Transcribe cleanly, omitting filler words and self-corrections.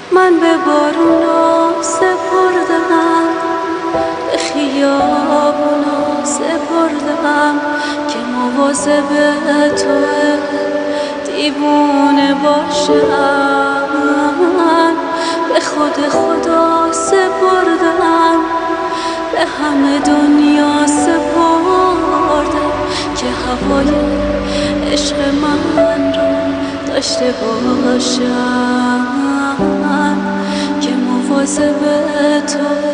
من به بارونا سپردم، به خیابونا سپردم که مواظب توه دیوونه باشم. به خود خدا سپردم، به همه دنیا سپردم که هوای عشق من رو داشته باشم، که مواظب تو